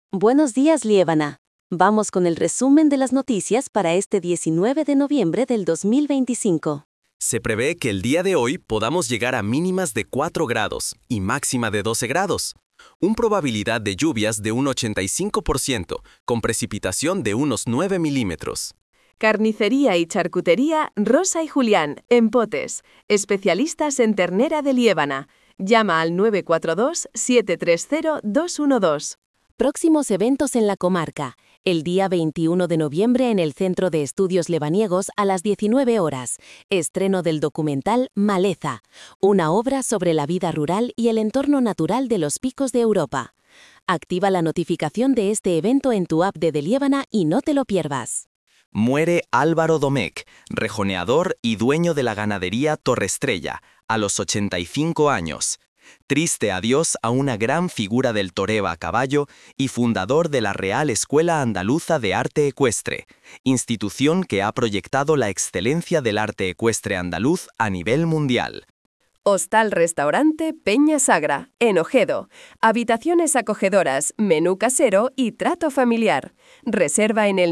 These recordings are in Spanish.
Buenos días, Liébana. Vamos con el resumen de las noticias para este 19 de noviembre del 2025. Se prevé que el día de hoy podamos llegar a mínimas de 4 grados y máxima de 12 grados. Una probabilidad de lluvias de un 85%, con precipitación de unos 9 milímetros. Carnicería y charcutería Rosa y Julián, en Potes, especialistas en ternera de Liébana. Llama al 942-730-212. Próximos eventos en la comarca. El día 21 de noviembre en el Centro de Estudios Lebaniegos a las 19 horas. Estreno del documental Maleza, una obra sobre la vida rural y el entorno natural de los picos de Europa. Activa la notificación de este evento en tu app de Liébana y no te lo pierdas. Muere Álvaro Domecq, rejoneador y dueño de la ganadería Torrestrella, a los 85 años. Triste adiós a una gran figura del toreo a caballo y fundador de la Real Escuela Andaluza de Arte Ecuestre, institución que ha proyectado la excelencia del arte ecuestre andaluz a nivel mundial. Hostal-Restaurante Peña Sagra, en Ojedo. Habitaciones acogedoras, menú casero y trato familiar. Reserva en el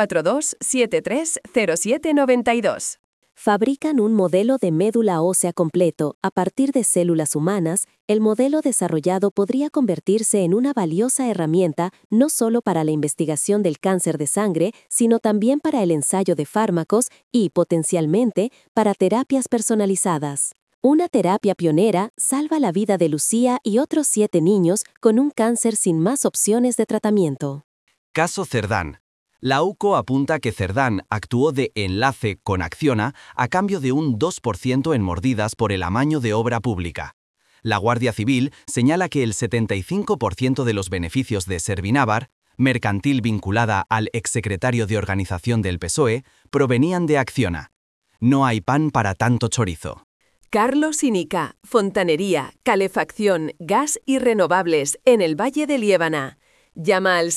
942-730792. Fabrican un modelo de médula ósea completo a partir de células humanas. El modelo desarrollado podría convertirse en una valiosa herramienta no solo para la investigación del cáncer de sangre, sino también para el ensayo de fármacos y, potencialmente, para terapias personalizadas. Una terapia pionera salva la vida de Lucía y otros 7 niños con un cáncer sin más opciones de tratamiento. Caso Cerdán. La UCO apunta que Cerdán actuó de enlace con Acciona a cambio de un 2% en mordidas por el amaño de obra pública. La Guardia Civil señala que el 75% de los beneficios de Servinávar, mercantil vinculada al exsecretario de organización del PSOE, provenían de Acciona. No hay pan para tanto chorizo. Carlos Inica, fontanería, calefacción, gas y renovables en el Valle de Liébana. Llama al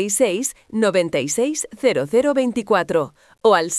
666-960024 o al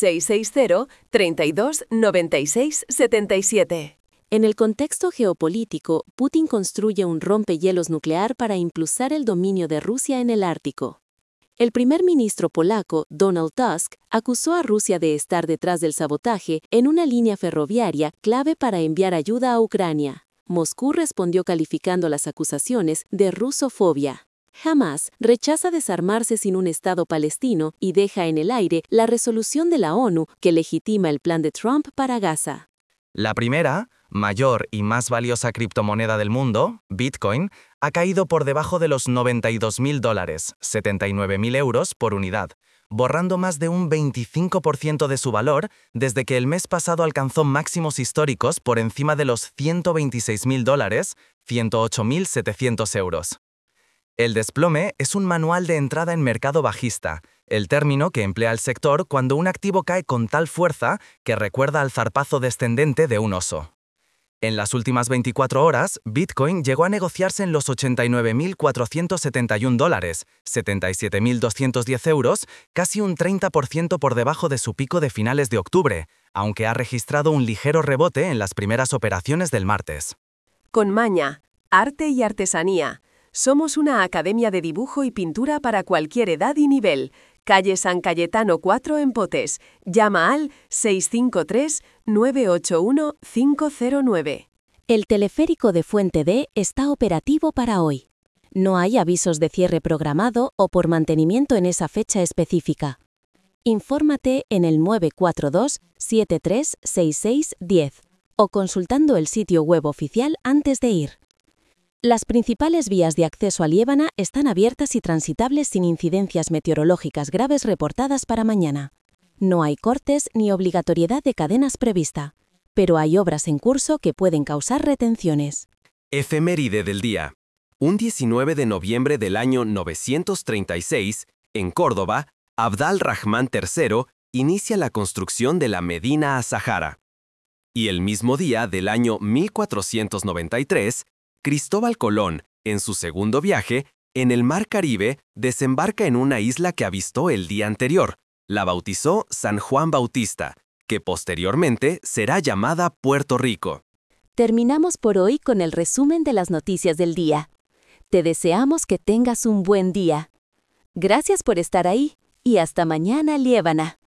660-32-96-77. En el contexto geopolítico, Putin construye un rompehielos nuclear para impulsar el dominio de Rusia en el Ártico. El primer ministro polaco, Donald Tusk, acusó a Rusia de estar detrás del sabotaje en una línea ferroviaria clave para enviar ayuda a Ucrania. Moscú respondió calificando las acusaciones de rusofobia. Hamas rechaza desarmarse sin un Estado palestino y deja en el aire la resolución de la ONU que legitima el plan de Trump para Gaza. La primera, mayor y más valiosa criptomoneda del mundo, Bitcoin, ha caído por debajo de los $92.000, 79.000 euros por unidad, borrando más de un 25% de su valor desde que el mes pasado alcanzó máximos históricos por encima de los $126.000, 108.700 euros. El desplome es un manual de entrada en mercado bajista, el término que emplea el sector cuando un activo cae con tal fuerza que recuerda al zarpazo descendente de un oso. En las últimas 24 horas, Bitcoin llegó a negociarse en los $89.471, 77.210 euros, casi un 30% por debajo de su pico de finales de octubre, aunque ha registrado un ligero rebote en las primeras operaciones del martes. Con Maña, arte y artesanía. Somos una academia de dibujo y pintura para cualquier edad y nivel. Calle San Cayetano 4 en Potes. Llama al 653-981-509. El teleférico de Fuente D está operativo para hoy. No hay avisos de cierre programado o por mantenimiento en esa fecha específica. Infórmate en el 942-736610 o consultando el sitio web oficial antes de ir. Las principales vías de acceso a Liébana están abiertas y transitables sin incidencias meteorológicas graves reportadas para mañana. No hay cortes ni obligatoriedad de cadenas prevista, pero hay obras en curso que pueden causar retenciones. Efeméride del día. Un 19 de noviembre del año 936, en Córdoba, Abd al-Rahman III inicia la construcción de la Medina Azahara. Y el mismo día del año 1493, Cristóbal Colón, en su segundo viaje, en el Mar Caribe, desembarca en una isla que avistó el día anterior. La bautizó San Juan Bautista, que posteriormente será llamada Puerto Rico. Terminamos por hoy con el resumen de las noticias del día. Te deseamos que tengas un buen día. Gracias por estar ahí y hasta mañana, Liébana.